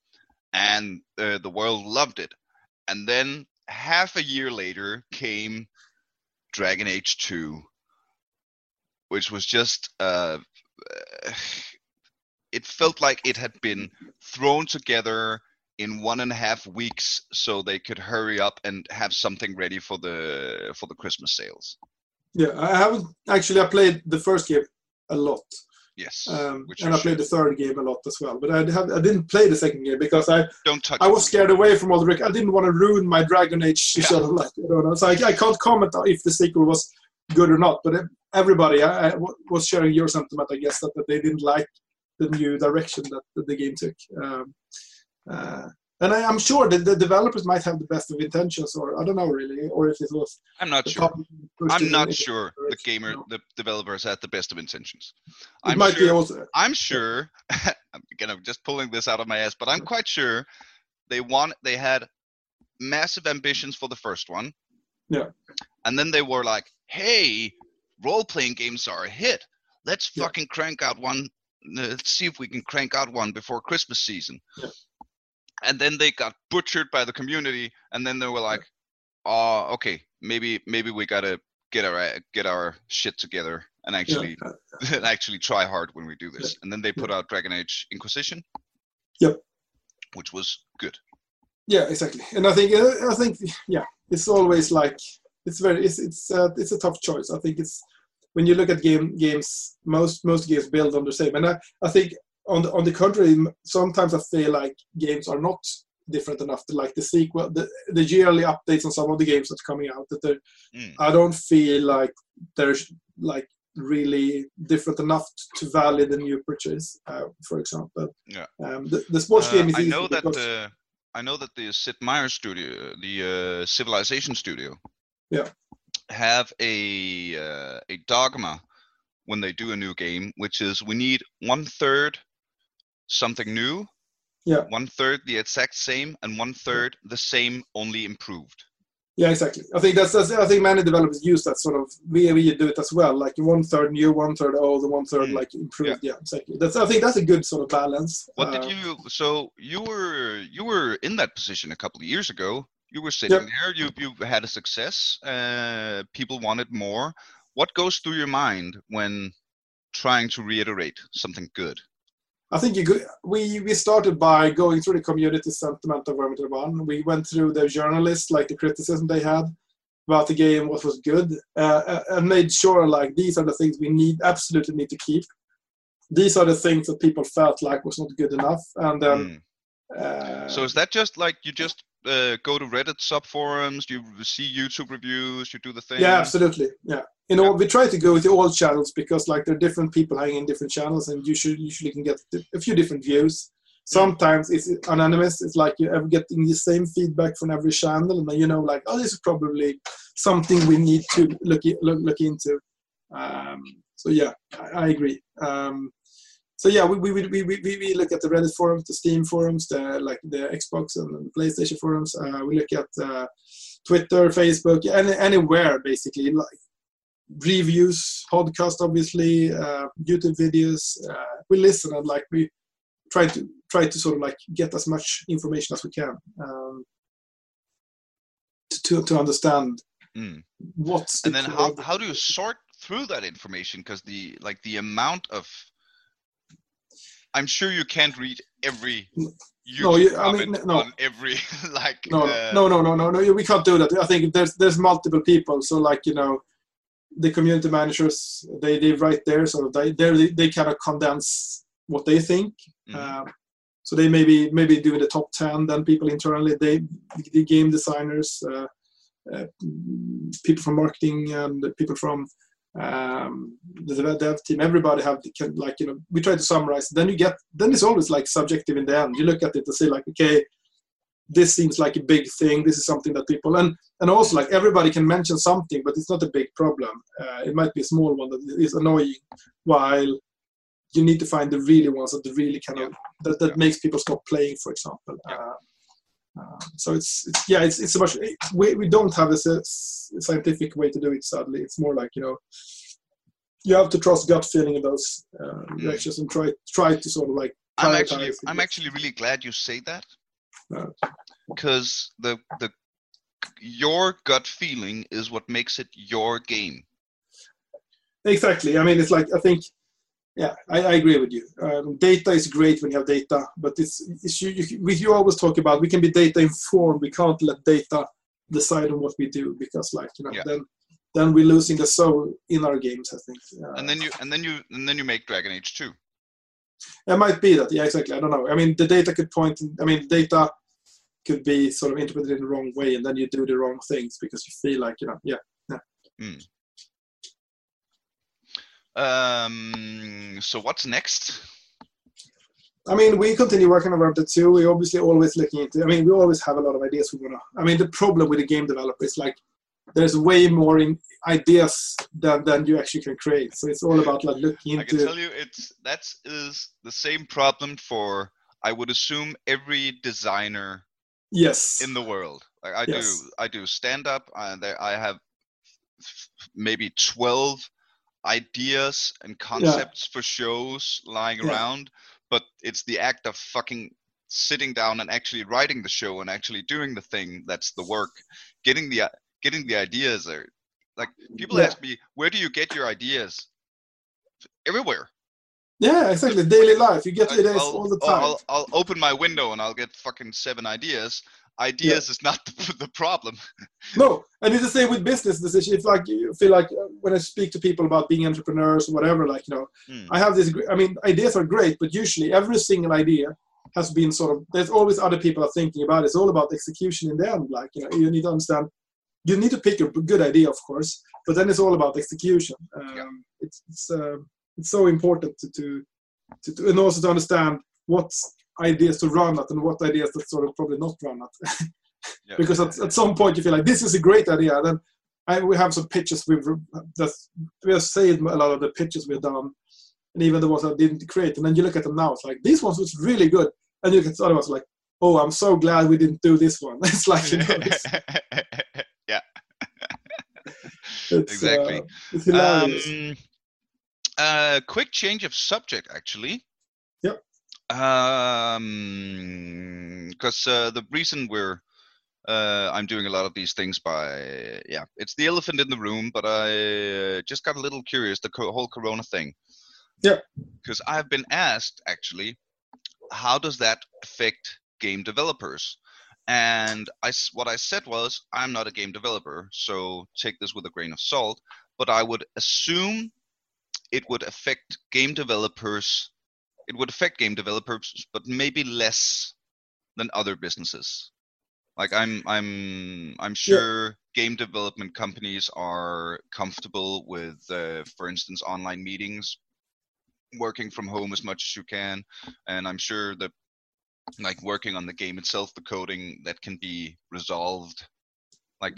And uh, the world loved it. And then half a year later came Dragon Age two, which was just, uh, it felt like it had been thrown together in one and a half weeks so they could hurry up and have something ready for the for the Christmas sales. Yeah, I haven't actually. I played the first game a lot. Yes, um, and I played the third game a lot as well. But I have I didn't play the second game because I don't touch. I was scared away from all the. Rec- I didn't want to ruin my Dragon Age yeah. sort of like you know. So I, I can't comment if the sequel was good or not. But everybody I, I was sharing your sentiment, I guess, that, that they didn't like the new direction that, that the game took. Um, Uh, and I, I'm sure that the developers might have the best of intentions, or I don't know really, or if it was. I'm not sure. I'm not sure the gamer, no. the developers had the best of intentions. It I'm might sure, be also. I'm sure. Again, I'm just pulling this out of my ass, but I'm quite sure they want. They had massive ambitions for the first one. Yeah. And then they were like, "Hey, role-playing games are a hit. Let's yeah. fucking crank out one. Let's see if we can crank out one before Christmas season." Yeah. And then they got butchered by the community, and then they were like, "Oh, okay, maybe maybe we gotta get our get our shit together and actually yeah. actually try hard when we do this." Yeah. And then they put yeah. out Dragon Age Inquisition. Yep. Which was good. Yeah, exactly. And I think I think yeah, it's always like it's very it's it's uh, it's a tough choice. I think it's when you look at game games, most most games build on the same, and I I think. On the, on the contrary, sometimes I feel like games are not different enough to like the sequel, the, the yearly updates on some of the games that's coming out. That they're, mm. I don't feel like they're like really different enough to value the new purchase. Uh, for example, yeah. Um, the, the sports uh, game is. I know that because, the I know that the Sid Meier studio, the uh, Civilization studio, yeah, have a uh, a dogma when they do a new game, which is we need one third. Something new, yeah. One third the exact same, and one third the same, only improved. Yeah, exactly. I think that's, that's I think many developers use that sort of. We we do it as well, like one third new, one third old, and one third mm. like improved. Yeah. yeah, exactly. That's I think that's a good sort of balance. What uh, did you? So you were you were in that position a couple of years ago. You were sitting Yep. there. You you had a success. Uh, people wanted more. What goes through your mind when trying to reiterate something good? I think you could, we we started by going through the community sentiment of Vermintide one. We went through the journalists, like the criticism they had about the game, what was good, uh, and made sure like these are the things we need absolutely need to keep. These are the things that people felt like was not good enough, and then. Mm. Uh, so is that just like you just uh, go to Reddit subforums, you see YouTube reviews, you do the thing? Yeah, absolutely. Yeah, you know, yeah. We try to go to all channels because like there are different people hanging in different channels, and you should usually can get a few different views. Sometimes mm. it's anonymous. It's like you're getting the same feedback from every channel, and then you know, like, oh, this is probably something we need to look look, look into. Um, so yeah, I, I agree. Um, So yeah, we we, we we we look at the Reddit forums, the Steam forums, the like the Xbox and the PlayStation forums. Uh, we look at uh, Twitter, Facebook, any, anywhere basically. Like reviews, podcast, obviously, uh, YouTube videos. Uh, we listen and like we try to try to sort of like get as much information as we can um, to to understand mm. what's. And then how how do you sort through that information? Because the like the amount of I'm sure you can't read every YouTube no, you, comment I mean, no. on every like. No, uh, no, no, no, no, no. We can't do that. I think there's there's multiple people. So like you know, the community managers they, they write there, sort of they they they kind of condense what they think. Mm-hmm. Um, so they maybe maybe do the top ten. Then people internally, they the game designers, uh, uh, people from marketing, and people from. Um, the dev team, everybody have can, like you know we try to summarize. Then you get then it's always like subjective in the end. You look at it and say like, okay, this seems like a big thing. This is something that people and and also like everybody can mention something, but it's not a big problem. Uh, it might be a small one that is annoying, while you need to find the really ones that really kind of that, that makes people stop playing, for example. Uh, Uh, so it's, it's yeah it's it's a much we, we don't have a, a scientific way to do it, sadly. It's more like you know you have to trust gut feeling in those uh, reactions and try try to sort of like I'm actually I'm actually really glad you say that because uh, the the your gut feeling is what makes it your game. Exactly. I mean, it's like I think Yeah, I, I agree with you. Um, data is great when you have data, but it's, it's you, you, we, you always talk about we can be data informed. We can't let data decide on what we do because, like you know, yeah. then then we're losing the soul in our games. I think. Uh, and then you and then you and then you make Dragon Age two. It might be that. Yeah, exactly. I don't know. I mean, the data could point. I mean, data could be sort of interpreted in the wrong way, and then you do the wrong things because you feel like you know, yeah, yeah. Mm. Um. So what's next? I mean, we continue working on Vermintide two. We're obviously always looking into. I mean, we always have a lot of ideas we wanna. I mean, the problem with the game developer is like there's way more in ideas than than you actually can create. So it's all about like looking into. I can tell you, it's that is the same problem for I would assume every designer. Yes. In the world, like I yes. do. I do stand up. I, there, I have maybe twelve. Ideas and concepts yeah. for shows lying yeah. around, but it's the act of fucking sitting down and actually writing the show and actually doing the thing that's the work. Getting the getting the ideas are like people yeah. ask me, where do you get your ideas? Everywhere. Yeah, exactly. Daily life, you get I, ideas I'll, all the time. I'll, I'll open my window and I'll get fucking seven ideas. Ideas yeah. is not the, the problem. No, and it's the same with business decisions. If like you feel like uh, when I speak to people about being entrepreneurs or whatever, like you know, mm. I have this. I mean, ideas are great, but usually every single idea has been sort of. There's always other people are thinking about it. It's all about execution in the end. Like you know, you need to understand. You need to pick a good idea, of course, but then it's all about execution. Um, yeah. It's it's uh, it's so important to, to to to and also to understand what's ideas to run at and what ideas that sort of probably not run at. yeah, because yeah, at, yeah. at some point you feel like this is a great idea. Then I, we have some pitches we've that we have saved a lot of the pitches we've done, and even the ones that didn't create. And then you look at them now, it's like these ones was really good, and you look at the other ones like, oh, I'm so glad we didn't do this one. It's like you know, it's, yeah, it's, exactly. Uh, it's hilarious. Um, uh, quick change of subject, actually. Yep. Um, because uh, the reason we're Uh, I'm doing a lot of these things by, yeah, it's the elephant in the room, but I uh, just got a little curious, the co- whole Corona thing. Yeah. Because I've been asked, actually, how does that affect game developers? And I, what I said was, I'm not a game developer, so take this with a grain of salt, but I would assume it would affect game developers, it would affect game developers, but maybe less than other businesses. Like I'm, I'm, I'm sure yeah. game development companies are comfortable with, uh, for instance, online meetings, working from home as much as you can, and I'm sure that, like working on the game itself, the coding that can be resolved, like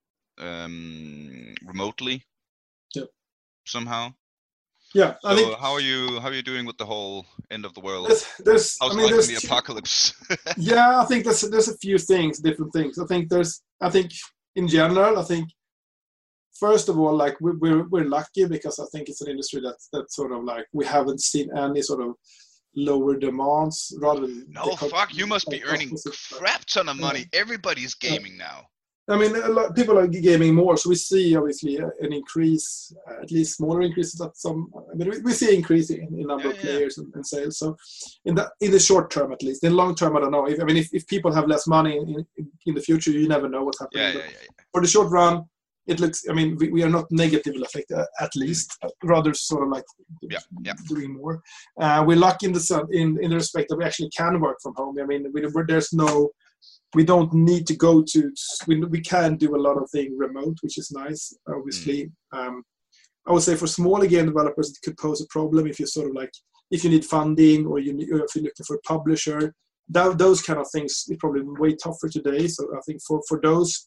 um, remotely, yep. somehow. Yeah. So I think how are you? How are you doing with the whole end of the world? There's, there's How's I mean, life there's in the two, apocalypse? yeah, I think there's there's a few things, different things. I think there's, I think in general, I think first of all, like we, we're we're lucky because I think it's an industry that that sort of like we haven't seen any sort of lower demands. Rather than no fuck, you must like be earning crap ton of money. Yeah. Everybody's gaming yeah. now. I mean, a lot, people are gaming more, so we see obviously an increase, uh, at least smaller increases at some. I mean, we, we see increase in, in number yeah, of players yeah. and, and sales. So, in the in the short term, at least, in long term, I don't know. If, I mean, if, if people have less money in, in, in the future, you never know what's happening. Yeah, yeah, yeah, yeah. For the short run, it looks. I mean, we, we are not negatively affected, at least. Rather, sort of like yeah, yeah. doing more. Uh, we're lucky in the in in the respect that we actually can work from home. I mean, we, there's no. We don't need to go to. We we can do a lot of things remote, which is nice. Obviously, mm. um, I would say for smaller game developers, it could pose a problem if you sort of like if you need funding or you need, or if you're looking for a publisher. That, those kind of things is probably way tougher today. So I think for, for those,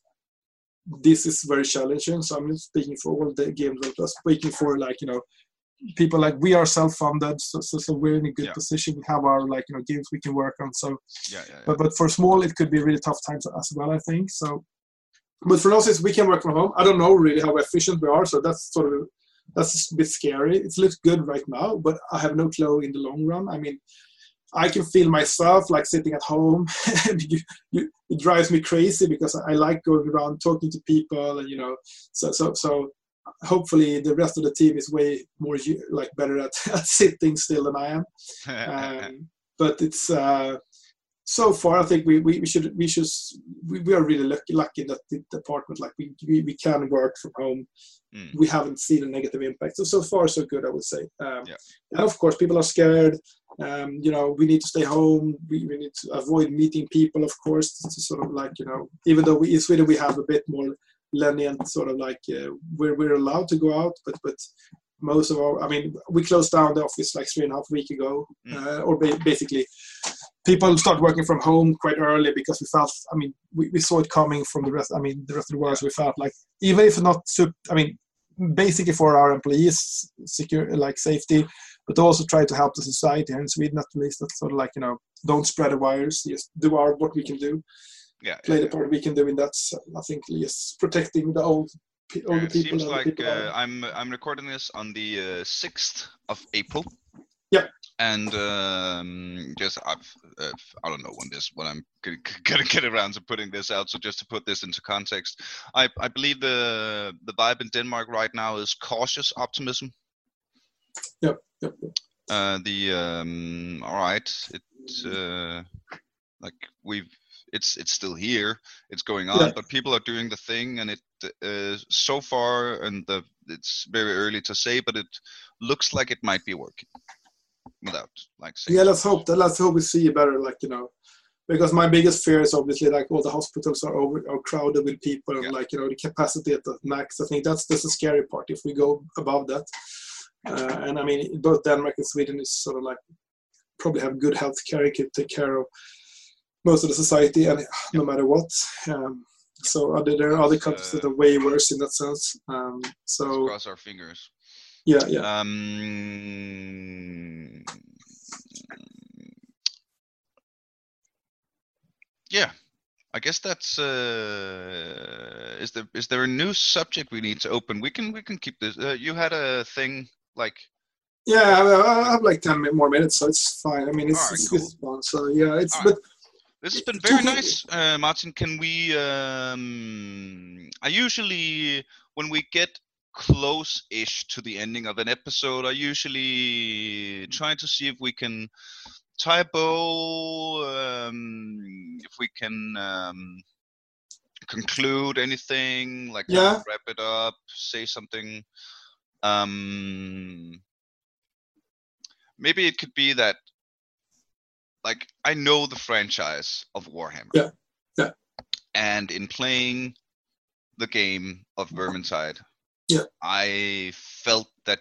this is very challenging. So I'm not speaking for all the game developers. Speaking for like you know. People like we are self-funded, so, so so we're in a good yeah. position. We have our like you know games we can work on. So, yeah, yeah, yeah. but but for small, it could be really tough times as well. I think so. But for us, we can work from home. I don't know really how efficient we are, so that's sort of that's a bit scary. It looks good right now, but I have no clue in the long run. I mean, I can feel myself like sitting at home, and you, you, it drives me crazy because I like going around talking to people, and you know, so so so. Hopefully the rest of the team is way more like better at, at sitting still than I am. Um, but it's uh, so far I think we, we, we should we should we, we are really lucky lucky that the department like we, we, we can work from home. Mm. We haven't seen a negative impact. So so far so good I would say. Um, yeah. And of course people are scared. Um, you know we need to stay home. We, we need to avoid meeting people of course. To sort of like you know even though we in Sweden we have a bit more lenient sort of like uh, we're we're allowed to go out, but but most of our I mean we closed down the office like three and a half week ago, mm. uh, or ba- basically people start working from home quite early because we felt I mean we, we saw it coming from the rest I mean the rest of the world. So we felt like even if not I mean basically for our employees secure like safety, but also try to help the society here in Sweden at least. That's sort of like you know don't spread the virus, just do our what we can do. Yeah, play yeah, the part we can do in that. So I think yes, protecting the old, old yeah, it people. Seems like people uh, I'm I'm recording this on the uh, sixth of April. Yeah. And um, just I've, uh, I don't know when this when I'm gonna, gonna get around to putting this out. So just to put this into context, I I believe the the vibe in Denmark right now is cautious optimism. Yep. Yep. yep. Uh, the um, all right, it uh, like we've. It's it's still here. It's going on, yeah. But people are doing the thing, and it uh, so far, and the it's very early to say, but it looks like it might be working. Without like saying yeah, let's hope that. Let's hope we see better, like you know, because my biggest fear is obviously like all the hospitals are over, are crowded with people, and yeah. like you know the capacity at the max. I think that's that's the scary part. If we go above that, uh, and I mean both Denmark and Sweden is sort of like probably have good health care, can take care of most of the society, and no matter what. Um, so other, there are other countries uh, that are way worse in that sense. Um, so cross our fingers. Yeah, yeah. Um, yeah, I guess that's. Uh, is there is there a new subject we need to open? We can we can keep this. Uh, you had a thing like. Yeah, I have like ten more minutes, so it's fine. I mean, it's, right, it's cool. this one, so yeah, it's All but. Right. This has been very nice, uh, Martin. Can we? Um, I usually, when we get close-ish to the ending of an episode, I usually try to see if we can tie a bow, um, if we can um, conclude anything, like yeah. wrap it up, say something. Um, maybe it could be that, like, I know the franchise of Warhammer. Yeah, yeah. And in playing the game of Vermintide, yeah. I felt that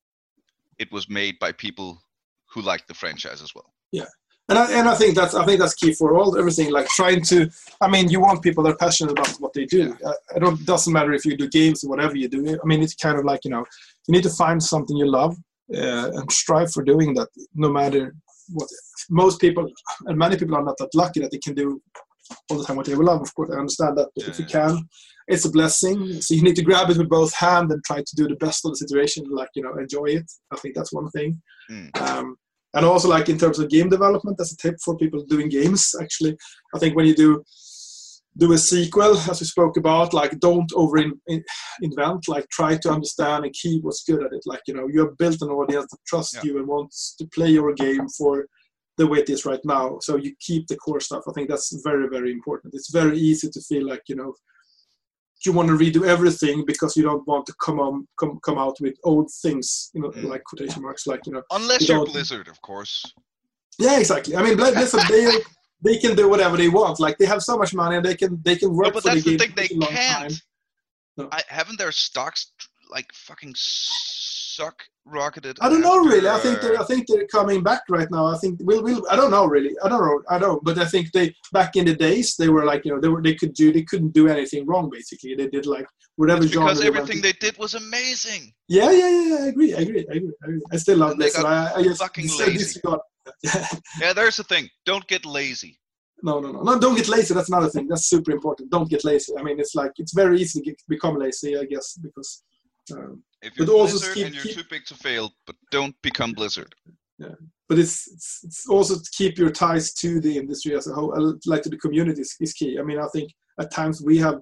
it was made by people who like the franchise as well. Yeah, and I, and I think that's I think that's key for all everything. Like trying to, I mean, you want people that are passionate about what they do. Yeah. I don't. It doesn't matter if you do games or whatever you do. I mean, it's kind of like, you know, you need to find something you love uh, and strive for doing that, no matter what. Most people and many people are not that lucky that they can do all the time what they love. Of course, I understand that, but yeah, if you can, it's a blessing. So you need to grab it with both hands and try to do the best of the situation. Like, you know, enjoy it. I think that's one thing. Mm. Um, And also, like, in terms of game development, that's a tip for people doing games, actually. I think when you do do a sequel, as we spoke about, like, don't over-invent. Like, try to understand and keep what's good at it. Like, you know, you have built an audience that trusts yeah. you and wants to play your game for the way it is right now. So you keep the core stuff. I think that's very, very important. It's very easy to feel like, you know, you want to redo everything because you don't want to come on, come come out with old things, you know, mm. like quotation marks, like, you know. Unless you you're Blizzard, of course. Yeah, exactly. I mean, Blizzard, they they can do whatever they want. Like, they have so much money and they can they can work no, but for that's the game the thing, they for a long can't. time. No. I, haven't their stocks like fucking suck rocketed? I don't know after, really. I think they're I think they're coming back right now. I think we'll we'll I don't know really. I don't know. I don't. But I think they back in the days they were like, you know, they were they could do they couldn't do anything wrong basically. They did like whatever it's genre. Because everything they, they did was amazing. Yeah, yeah, yeah. yeah I agree. I agree. I agree. I, agree. I still love and this. They got I, I just fucking lazy. Yeah, there's the thing. Don't get lazy. No, no, no, no. Don't get lazy. That's another thing. That's super important. Don't get lazy. I mean, it's like it's very easy to get, become lazy, I guess, because. Um, if you're but also Blizzard keep, and you're keep, too big to fail, but don't become Blizzard. Yeah, but it's, it's it's also to keep your ties to the industry as a whole, like to the community is, is key. I mean, I think at times we have,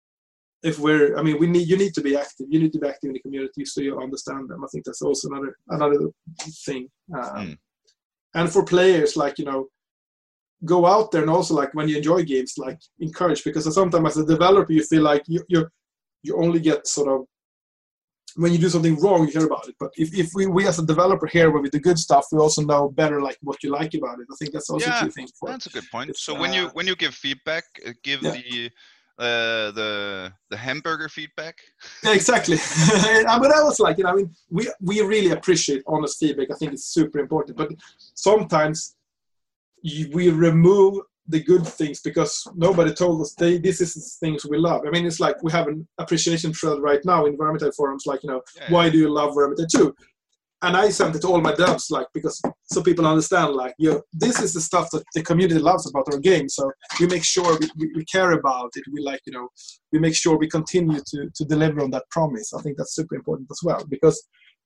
if we're, I mean, we need you need to be active. You need to be active in the community so you understand them. I think that's also another another thing. Um, mm. And for players, like, you know, go out there and also, like, when you enjoy games, like, encourage, because sometimes as a developer you feel like you you you only get sort of. When you do something wrong, you hear about it. But if, if we, we as a developer hear with the good stuff, we also know better like what you like about it. I think that's also yeah, a key thing. For that's a good point. it's, so uh, when you when you give feedback, uh, give yeah. the uh, the the hamburger feedback. Yeah, exactly. I mean, that was like, you know, I mean, we we really appreciate honest feedback. I think it's super important. But sometimes you, we remove the good things because nobody told us they, this is the things we love. I mean, it's like we have an appreciation thread right now in Vermintide forums, like, you know, yeah, why yeah. do you love Vermintide two? And I sent it to all my devs, like, because so people understand, like, you know, this is the stuff that the community loves about our game. So we make sure we, we, we care about it. We, like, you know, we make sure we continue to, to deliver on that promise. I think that's super important as well, because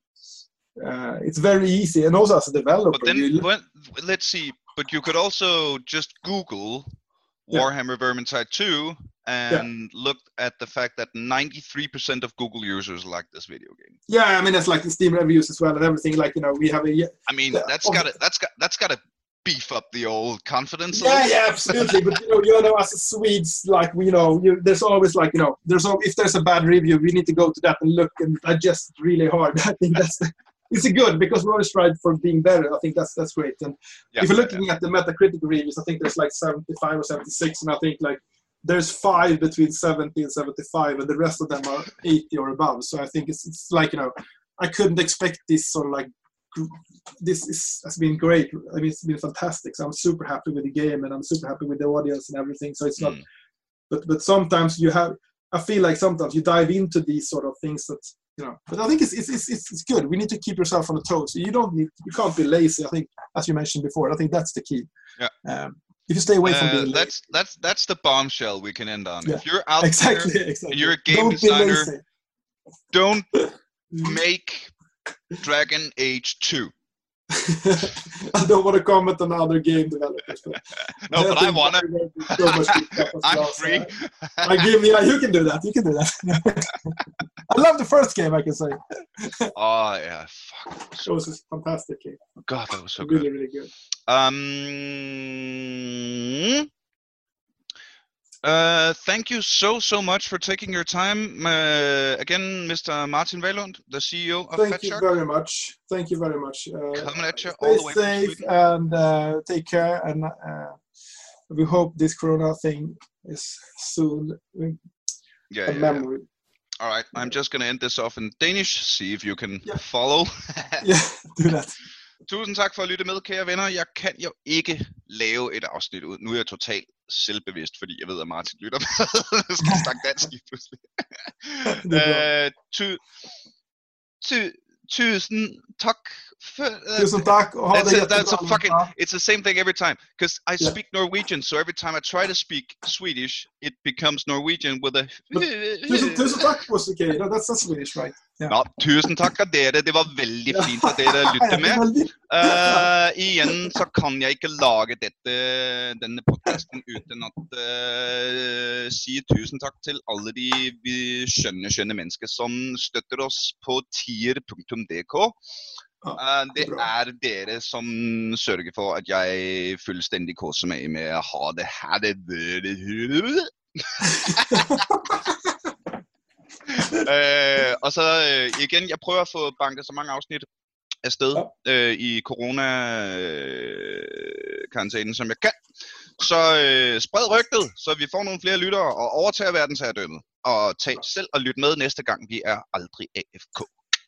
uh, it's very easy. And also as a developer. But then, you, when, let's see. But you could also just Google yeah. Warhammer Vermintide two and yeah. look at the fact that ninety-three percent of Google users like this video game. Yeah, I mean, that's like the Steam reviews as well and everything. Like, you know, we have a. I mean, the, that's got to that's got that's got to beef up the old confidence. Yeah, yeah, absolutely. But you know, you know, as a Swedes, like, you know, you, there's always like, you know, there's all, if there's a bad review, we need to go to that and look and digest really hard. I think that's. The, It's good because we always strive for being better. I think that's that's great. And yeah, if you're looking yeah. at the Metacritic reviews, I think there's like seventy-five or seventy-six, and I think like there's five between seventy and seventy-five, and the rest of them are eighty or above. So I think it's it's like, you know, I couldn't expect this sort of like this is has been great. I mean, it's been fantastic. So I'm super happy with the game, and I'm super happy with the audience and everything. So it's not, mm. but but sometimes you have. I feel like sometimes you dive into these sort of things that. You know, but I think it's, it's it's it's good. We need to keep yourself on the toes. You don't need, you can't be lazy. I think, as you mentioned before, I think that's the key. Yeah. Um, if you stay away from uh, being lazy. That's that's that's the bombshell we can end on. Yeah. If you're out exactly, there exactly. and you're a game don't designer, don't make Dragon Age two. I don't want to comment on other game developers. But no, but I wanna. So much I'm well, free. So I, I give yeah, you can do that. You can do that. I love the first game. I can say. Oh yeah, fuck. So it was a fantastic game. God, that was so really, good. Really, really good. Um. Uh, thank you so, so much for taking your time. Uh, again, Mister Martin Wehlund, the C E O of Thank Fat you Shark. very much. Thank you very much. Uh, Coming at you stay all the way safe from Sweden. and uh, take care. And uh, we hope this Corona thing is soon Yeah, a yeah, memory. Yeah. All right, I'm just going to end this off in Danish. See if you can Yeah. follow. Yeah, do that. Tusind tak for at lytte med, kære venner. Jeg kan jo ikke lave et afsnit ud. Nu er jeg totalt selvbevidst, fordi jeg ved, at Martin lytter med. Jeg skal snakke dansk lige pludselig. uh, ty, ty, tusind tak. For, uh, Tusind tak. Og that's, det it, that's a fucking, bra. it's the same thing every time. Because I Yeah. speak Norwegian, so every time I try to speak Swedish, it becomes Norwegian with a... Tusind, tusind tak was okay. No, that's, that's Swedish, right? Yeah. Nå, tusind tak af dere. Det var veldig fint af dere at lytte med. Uh, igen, så kan jeg ikke lage dette, denne podcasten uten at uh, sige tusind tak til alle de vi skønne, skønne mennesker, som støtter os på tier punktum d k. Uh, det er dere som sørger for, at jeg fuldstændig koser mig med at have det her. Det uh, og så uh, igen, jeg prøver at få banket så mange afsnit afsted uh, i corona-karantænen, som jeg kan. Så uh, spred rygtet, så vi får nogle flere lyttere og overtager verdensherredømmet. Og tag selv og lyt med næste gang, vi er aldrig A F K.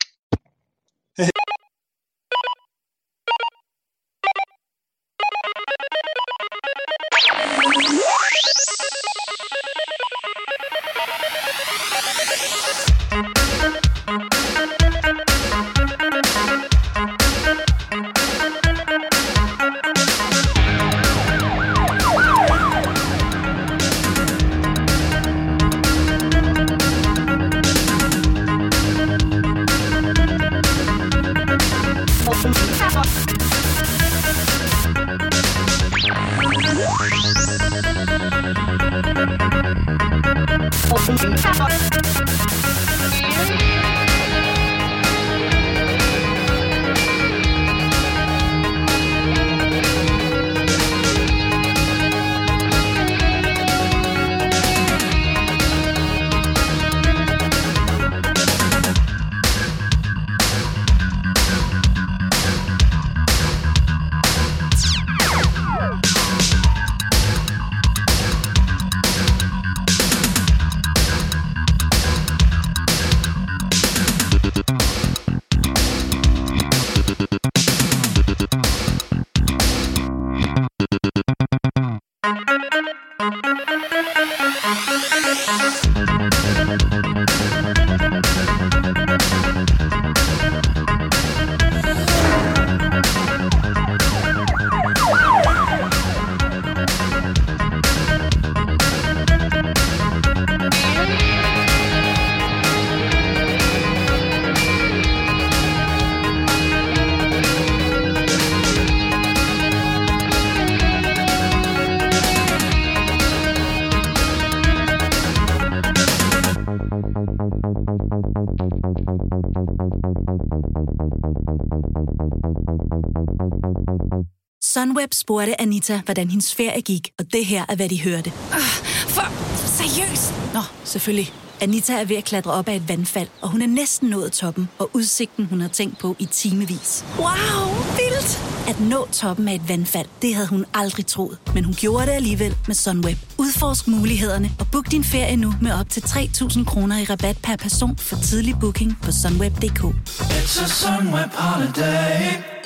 Sunweb spurgte Anita, hvordan hendes ferie gik, og det her er, hvad de hørte. Uh, for seriøst? Nå, selvfølgelig. Anita er ved at klatre op ad et vandfald, og hun er næsten nået toppen, og udsigten, hun har tænkt på i timevis. Wow, vildt! At nå toppen af et vandfald, det havde hun aldrig troet, men hun gjorde det alligevel med Sunweb. Udforsk mulighederne og book din ferie nu med op til tre tusind kroner i rabat per person for tidlig booking på sunweb punktum d k. It's a Sunweb holiday.